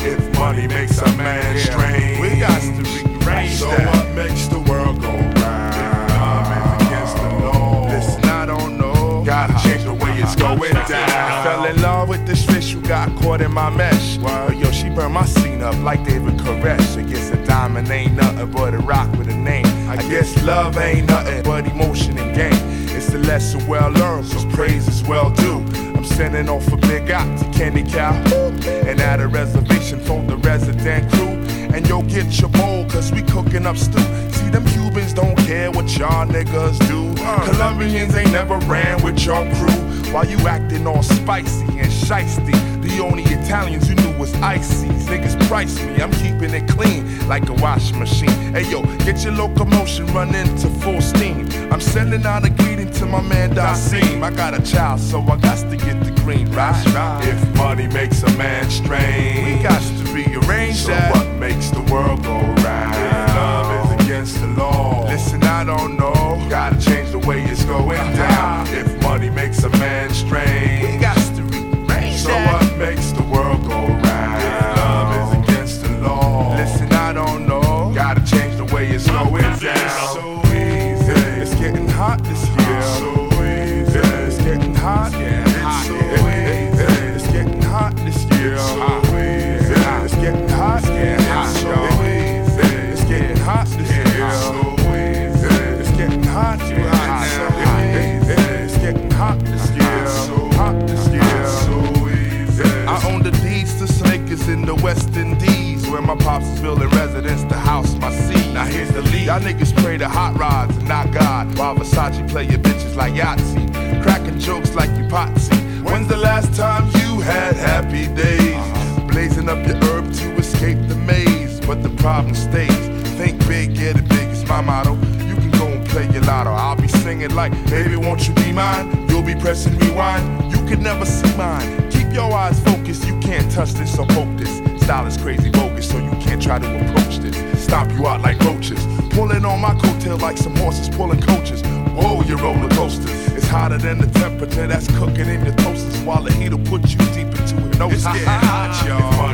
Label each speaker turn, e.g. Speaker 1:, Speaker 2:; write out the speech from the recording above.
Speaker 1: If money makes a man strange,
Speaker 2: we got to rearrange
Speaker 1: so
Speaker 2: that.
Speaker 1: what makes the world go round? If love is against the law,
Speaker 2: Listen, I don't know.
Speaker 1: gotta change the way it's going down.
Speaker 2: Fell in love with this fish who got caught in my mesh. Well, yo, she burned my scene up like David Koresh. I guess a diamond ain't nothing but a rock with a name. I guess love ain't nothing but emotion and game. It's a lesson well learned, so praise is well due. I'm sending off a big out to Candy Cow and at a reservation for the resident crew. And yo, get your bowl, cause we cooking up stew. See, them Cubans don't care what y'all niggas do. Colombians ain't never ran with your crew. While you acting all spicy and shiesty, the only Italians you knew was icy. Niggas price me, I'm keeping it clean like a washing machine. Hey yo, get your locomotion running to full steam. I'm sending out a greeting to my man Dasim. I got a child, so I got to get the green right.
Speaker 1: If money makes a man strange,
Speaker 2: We got to rearrange
Speaker 1: so
Speaker 2: that.
Speaker 1: what makes the world go round? If love is against the law,
Speaker 2: Listen, I don't know.
Speaker 1: gotta change the way it's going down. If money makes a man
Speaker 2: We
Speaker 1: strange,
Speaker 2: got to rearrange
Speaker 1: so
Speaker 2: that.
Speaker 1: what makes the world go round? If love is against the law,
Speaker 2: Listen, I don't know.
Speaker 1: gotta change the way it's going down.
Speaker 2: So easy. It's getting hot this year.
Speaker 1: So easy.
Speaker 2: It's getting hot.
Speaker 1: It's so easy.
Speaker 2: It's getting hot this year.
Speaker 1: So easy.
Speaker 2: It's getting hot.
Speaker 1: It's so easy.
Speaker 2: It's getting hot this year.
Speaker 1: So easy.
Speaker 2: It's getting hot. It's getting hot this year. Hot this year.
Speaker 1: So easy.
Speaker 2: I own the deeds to Snakers in the West Indies, where my pops is building residence to house my seed.
Speaker 1: Now here's the lead.
Speaker 2: Y'all niggas pray to hot rods and not God, while Versace play your bitches like Yahtzee, cracking jokes like you Potsy. When's the last time you had happy days? Blazing up your herb to escape the maze, but the problem stays. Think big, get it big, it's my motto. You can go and play your lotto. I'll be singing like, baby, won't you be mine? You'll be pressing rewind. You could never see mine. Keep your eyes focused, you can't touch this or poke this. Style is crazy bogus, so you can't try to approach this. Stomp you out like roaches, pulling on my coattail like some horses pulling coaches. Whoa, your roller coasters. It's hotter than the temperature that's cooking in your toasters, while the heat'll put you deep into hypnosis.
Speaker 1: It's getting hot, y'all.
Speaker 2: If